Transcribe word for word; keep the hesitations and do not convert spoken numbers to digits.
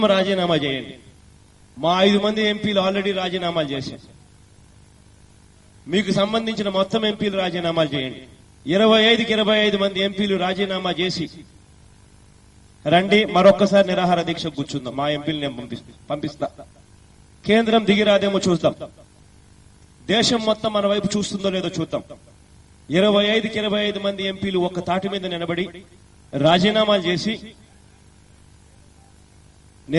రాజీనామా చేయండి. మా ఐదు మంది ఎంపీలు ఆల్రెడీ రాజీనామాలు చేశారు. మీకు సంబంధించిన మొత్తం ఎంపీలు రాజీనామాలు చేయండి. ఇరవై ఐదుకి ఇరవై ఐదు మంది ఎంపీలు రాజీనామా చేసి రండి, మరొక్కసారి నిరాహార దీక్ష కూర్చుందాం. మా ఎంపీలు నేను పంపిస్తా. కేంద్రం దిగిరాదేమో చూద్దాం. దేశం మొత్తం మన వైపు చూస్తుందో లేదో చూద్దాం. ఇరవై ఐదుకి ఇరవై ఐదు మంది ఎంపీలు ఒక్క తాటి మీద నిలబడి రాజీనామాలు చేసి